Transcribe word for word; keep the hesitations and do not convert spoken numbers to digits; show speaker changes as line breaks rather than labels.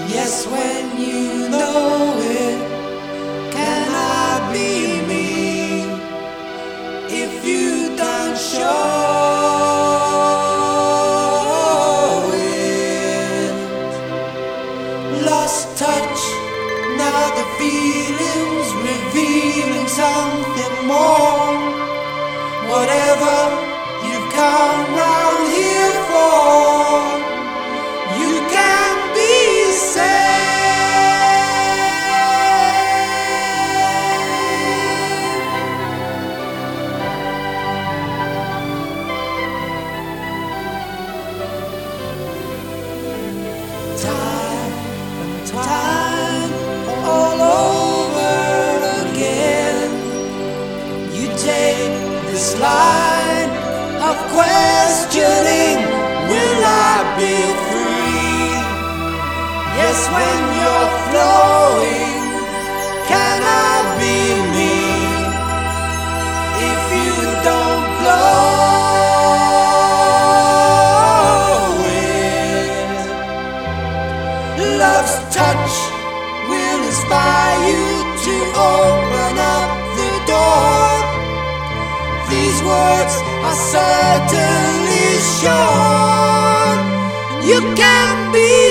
Yes, when you know it, can I be me if you don't show it? Lost touch, now the feeling's revealing something more. Whatever you've come round here for, you can be saved. Time and time all over again, you take this line of questioning, will I be free? Yes, when you're flowing, can I be me if you don't blow it? Love's touch will inspire you to open up the door. These words are certainly sure. You can be